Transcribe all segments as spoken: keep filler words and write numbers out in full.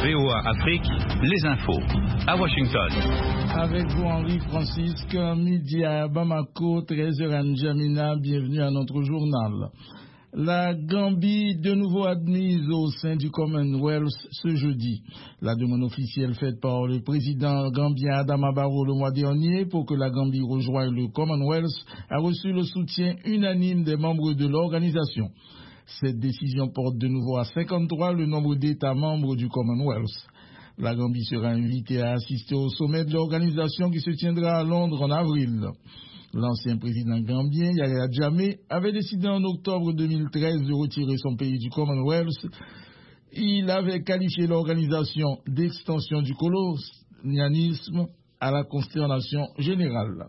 V O A Afrique, les infos. À Washington. Avec vous, Henri Francisque, midi à Bamako, treize heures à N'Djamena. Bienvenue à notre journal. La Gambie, de nouveau admise au sein du Commonwealth ce jeudi. La demande officielle faite par le président gambien Adama Barrow le mois dernier pour que la Gambie rejoigne le Commonwealth a reçu le soutien unanime des membres de l'organisation. Cette décision porte de nouveau à cinquante-trois le nombre d'États membres du Commonwealth. La Gambie sera invitée à assister au sommet de l'organisation qui se tiendra à Londres en avril. L'ancien président gambien, Yahya Jammeh, avait décidé en octobre deux mille treize de retirer son pays du Commonwealth. Il avait qualifié l'organisation d'extension du colonialisme à la consternation générale.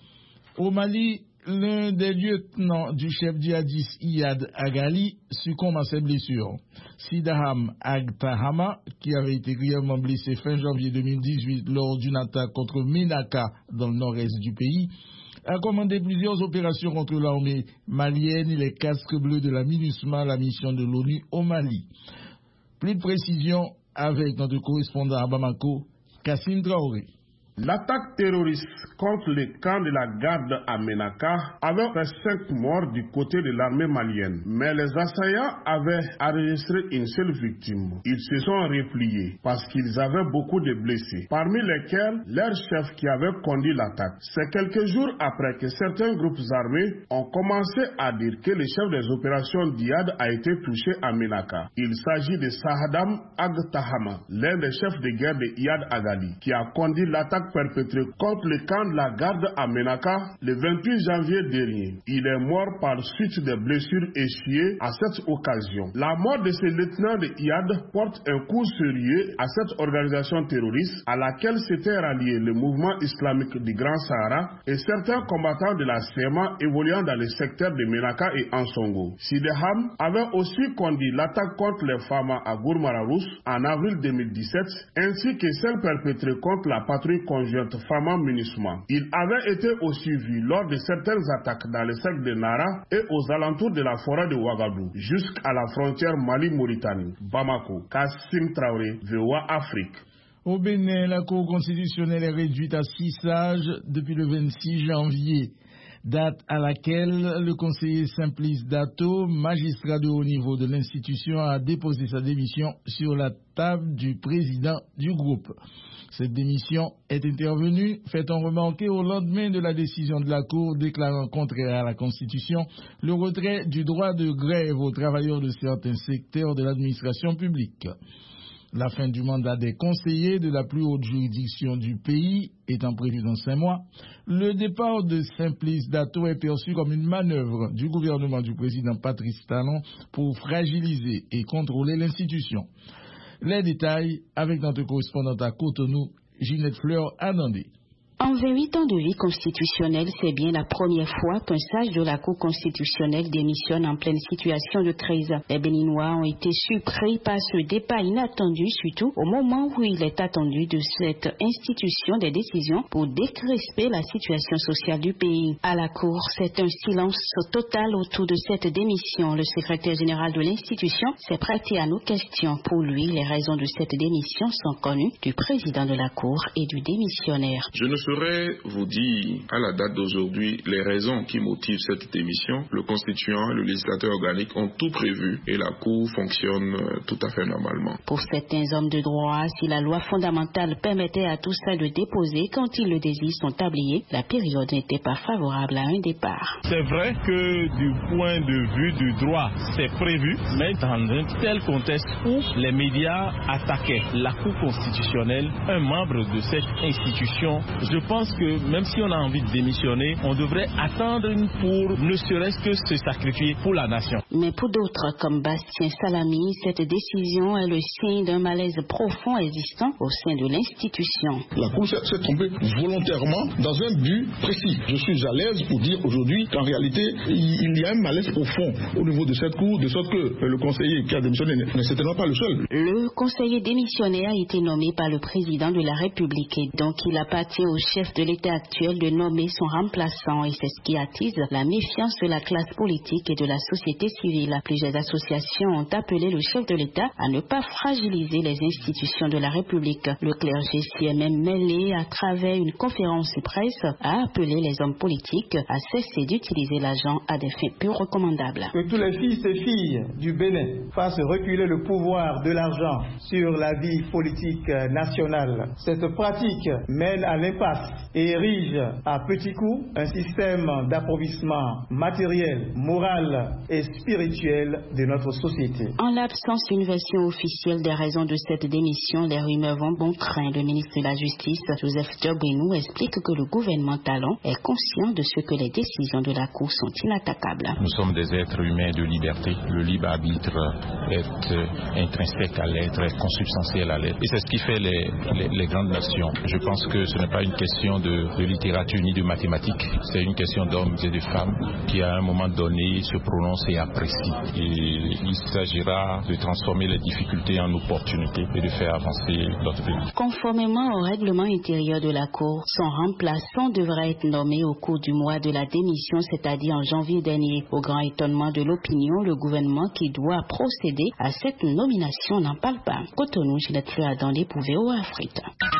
Au Mali, l'un des lieutenants du chef djihadiste Iyad Agali succombe à ses blessures. Sidaham Agtahama, qui avait été grièvement blessé fin janvier deux mille dix-huit lors d'une attaque contre Ménaka dans le nord-est du pays, a commandé plusieurs opérations contre l'armée malienne et les casques bleus de la MINUSMA, la mission de l'ONU au Mali. Plus de précisions avec notre correspondant à Bamako, Kassim Traoré. L'attaque terroriste contre le camp de la garde à Ménaka avait fait cinq morts du côté de l'armée malienne. Mais les assaillants avaient enregistré une seule victime. Ils se sont repliés parce qu'ils avaient beaucoup de blessés, parmi lesquels leur chef qui avait conduit l'attaque. C'est quelques jours après que certains groupes armés ont commencé à dire que le chef des opérations d'Iyad a été touché à Ménaka. Il s'agit de Sahadam Agtahama, l'un des chefs de guerre de Iyad Agali, qui a conduit l'attaque perpétré contre le camp de la garde à Ménaka le vingt-huit janvier dernier. Il est mort par suite des blessures essuyées à cette occasion. La mort de ce lieutenant de Iyad porte un coup sérieux à cette organisation terroriste à laquelle s'était rallié le mouvement islamique du Grand Sahara et certains combattants de la C M A évoluant dans les secteurs de Ménaka et Ansongo. Sidaham avait aussi conduit l'attaque contre les Fama à Gourmaravous en avril deux mille dix-sept ainsi que celle perpétrée contre la patrouille conjointe Fama MINUSMA. Il avait été aussi vu lors de certaines attaques dans les cercles de Nara et aux alentours de la forêt de Ouagadougou, jusqu'à la frontière Mali-Mauritanie. Bamako, Kassim Traoré, V O A Afrique. Au Bénin, la Cour constitutionnelle est réduite à six sages depuis le vingt-six janvier, date à laquelle le conseiller Simplice Dato, magistrat de haut niveau de l'institution, a déposé sa démission sur la table du président du groupe. Cette démission est intervenue, fait-on remarquer, au lendemain de la décision de la Cour déclarant contraire à la Constitution le retrait du droit de grève aux travailleurs de certains secteurs de l'administration publique. La fin du mandat des conseillers de la plus haute juridiction du pays étant prévue dans cinq mois, le départ de Simplice Dato est perçu comme une manœuvre du gouvernement du président Patrice Talon pour fragiliser et contrôler l'institution. Les détails avec notre correspondante à Cotonou, Ginette Fleur-Anandé. En vingt-huit ans de vie constitutionnelle, c'est bien la première fois qu'un sage de la Cour constitutionnelle démissionne en pleine situation de crise. Les Béninois ont été surpris par ce départ inattendu, surtout au moment où il est attendu de cette institution des décisions pour décresper la situation sociale du pays. À la Cour, c'est un silence total autour de cette démission. Le secrétaire général de l'institution s'est prêté à nos questions. Pour lui, les raisons de cette démission sont connues du président de la Cour et du démissionnaire. Je ne saurais vous dire à la date d'aujourd'hui les raisons qui motivent cette démission. Le constituant et le législateur organique ont tout prévu et la Cour fonctionne tout à fait normalement. Pour certains hommes de droit, si la loi fondamentale permettait à tous ceux de déposer quand ils le désirent son tablier, la période n'était pas favorable à un départ. C'est vrai que du point de vue du droit, c'est prévu, mais dans un tel contexte où les médias attaquaient la Cour constitutionnelle, un membre de cette institution, je pense que même si on a envie de démissionner, on devrait attendre pour ne serait-ce que se sacrifier pour la nation. Mais pour d'autres, comme Bastien Salami, cette décision est le signe d'un malaise profond existant au sein de l'institution. La Cour s'est trompée volontairement dans un but précis. Je suis à l'aise pour dire aujourd'hui qu'en réalité, il y a un malaise profond au niveau de cette Cour, de sorte que le conseiller qui a démissionné n'est certainement pas le seul. Le conseiller démissionnaire a été nommé par le président de la République et donc il appartient au chef de l'État actuel de nommer son remplaçant et c'est ce qui attise la méfiance de la classe politique et de la société civile. Plusieurs associations ont appelé le chef de l'État à ne pas fragiliser les institutions de la République. Le clergé s'y est même mêlé à travers une conférence de presse à appeler les hommes politiques à cesser d'utiliser l'argent à des fins peu recommandables. Que tous les fils et filles du Bénin fassent reculer le pouvoir de l'argent sur la vie politique nationale. Cette pratique mène à l'impasse et érige à petits coups un système d'approvisionnement matériel, moral et spirituel de notre société. En l'absence d'une version officielle des raisons de cette démission, les rumeurs vont bon train. Le ministre de la Justice, Joseph Djobrinou, explique que le gouvernement talon est conscient de ce que les décisions de la Cour sont inattaquables. Nous sommes des êtres humains de liberté. Le libre arbitre est intrinsèque à l'être, est consubstantiel à l'être. Et c'est ce qui fait les, les, les grandes nations. Je pense que ce n'est pas une question de, de littérature ni de mathématiques. C'est une question d'hommes et de femmes qui, à un moment donné, se prononcent et apprécient. Et il s'agira de transformer les difficultés en opportunités et de faire avancer notre pays. Conformément au règlement intérieur de la Cour, son remplaçant devra être nommé au cours du mois de la démission, c'est-à-dire en janvier dernier. Au grand étonnement de l'opinion, le gouvernement qui doit procéder à cette nomination n'en parle pas. Cotonou, Ginette Fleur dans les V O A Afrique.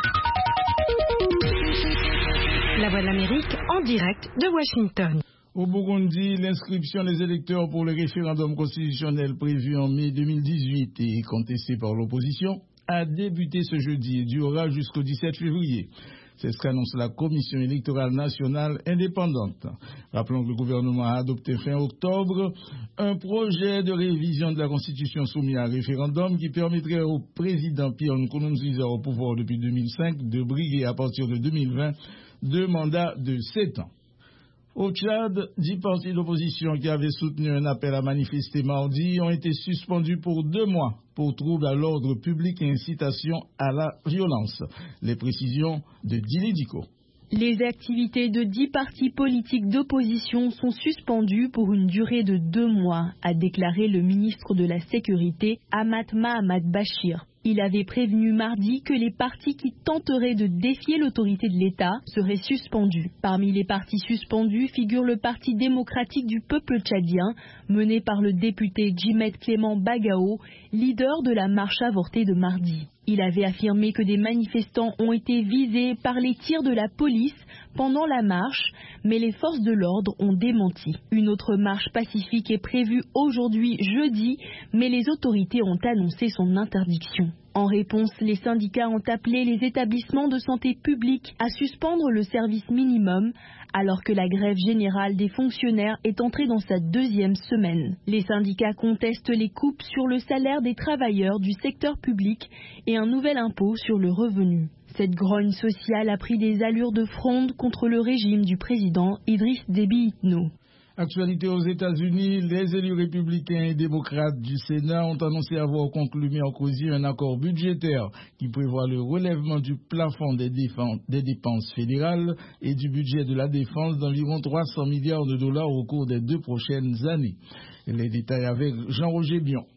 La Voix de l'Amérique en direct de Washington. Au Burundi, l'inscription des électeurs pour le référendum constitutionnel prévu en mai deux mille dix-huit et contesté par l'opposition a débuté ce jeudi et durera jusqu'au dix-sept février. C'est ce qu'annonce la Commission électorale nationale indépendante. Rappelons que le gouvernement a adopté fin octobre un projet de révision de la Constitution soumis à référendum qui permettrait au président Pierre Nkurunziza au pouvoir depuis deux mille cinq de briguer à partir de deux mille vingt deux mandats de sept ans. Au Tchad, dix partis d'opposition qui avaient soutenu un appel à manifester mardi ont été suspendus pour deux mois pour trouble à l'ordre public et incitation à la violence. Les précisions de Dili Diko. Les activités de dix partis politiques d'opposition sont suspendues pour une durée de deux mois, a déclaré le ministre de la Sécurité, Ahmad Mahamad Bachir. Il avait prévenu mardi que les partis qui tenteraient de défier l'autorité de l'État seraient suspendus. Parmi les partis suspendus figure le Parti démocratique du peuple tchadien, mené par le député Djimet Clément Bagao, leader de la marche avortée de mardi. Il avait affirmé que des manifestants ont été visés par les tirs de la police pendant la marche, mais les forces de l'ordre ont démenti. Une autre marche pacifique est prévue aujourd'hui jeudi, mais les autorités ont annoncé son interdiction. En réponse, les syndicats ont appelé les établissements de santé publique à suspendre le service minimum, alors que la grève générale des fonctionnaires est entrée dans sa deuxième semaine. Les syndicats contestent les coupes sur le salaire des travailleurs du secteur public et un nouvel impôt sur le revenu. Cette grogne sociale a pris des allures de fronde contre le régime du président Idriss Déby Itno. Actualité aux États-Unis, les élus républicains et démocrates du Sénat ont annoncé avoir conclu mercredi un accord budgétaire qui prévoit le relèvement du plafond des, défenses, des dépenses fédérales et du budget de la défense d'environ trois cents milliards de dollars au cours des deux prochaines années. Les détails avec Jean-Roger Bion.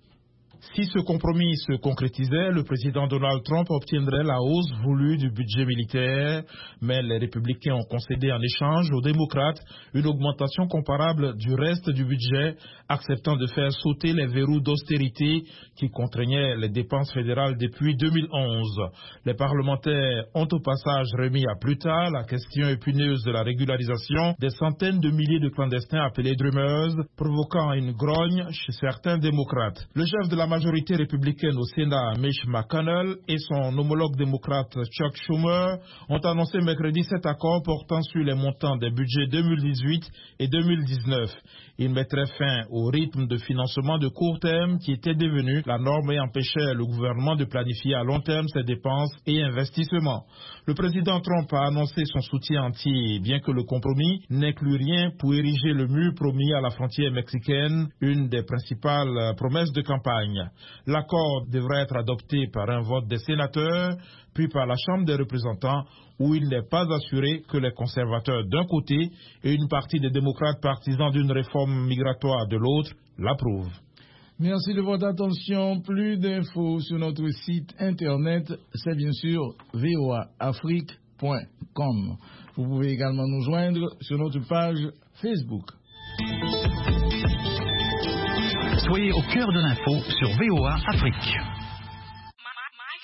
Si ce compromis se concrétisait, le président Donald Trump obtiendrait la hausse voulue du budget militaire, mais les républicains ont concédé en échange aux démocrates une augmentation comparable du reste du budget, acceptant de faire sauter les verrous d'austérité qui contraignaient les dépenses fédérales depuis deux mille onze. Les parlementaires ont au passage remis à plus tard la question épineuse de la régularisation des centaines de milliers de clandestins appelés Dreamers, provoquant une grogne chez certains démocrates. Le chef de la majorité républicaine au Sénat, Mitch McConnell, et son homologue démocrate Chuck Schumer ont annoncé mercredi cet accord portant sur les montants des budgets deux mille dix-huit et deux mille dix-neuf. Il mettrait fin au rythme de financement de court terme qui était devenu la norme et empêchait le gouvernement de planifier à long terme ses dépenses et investissements. Le président Trump a annoncé son soutien entier, bien que le compromis n'inclut rien pour ériger le mur promis à la frontière mexicaine, une des principales promesses de campagne. L'accord devrait être adopté par un vote des sénateurs, puis par la Chambre des représentants, où il n'est pas assuré que les conservateurs d'un côté et une partie des démocrates partisans d'une réforme migratoire de l'autre l'approuvent. Merci de votre attention. Plus d'infos sur notre site internet, c'est bien sûr v o a afrique point com. com. Vous pouvez également nous joindre sur notre page Facebook. Soyez au cœur de l'info sur V O A Afrique.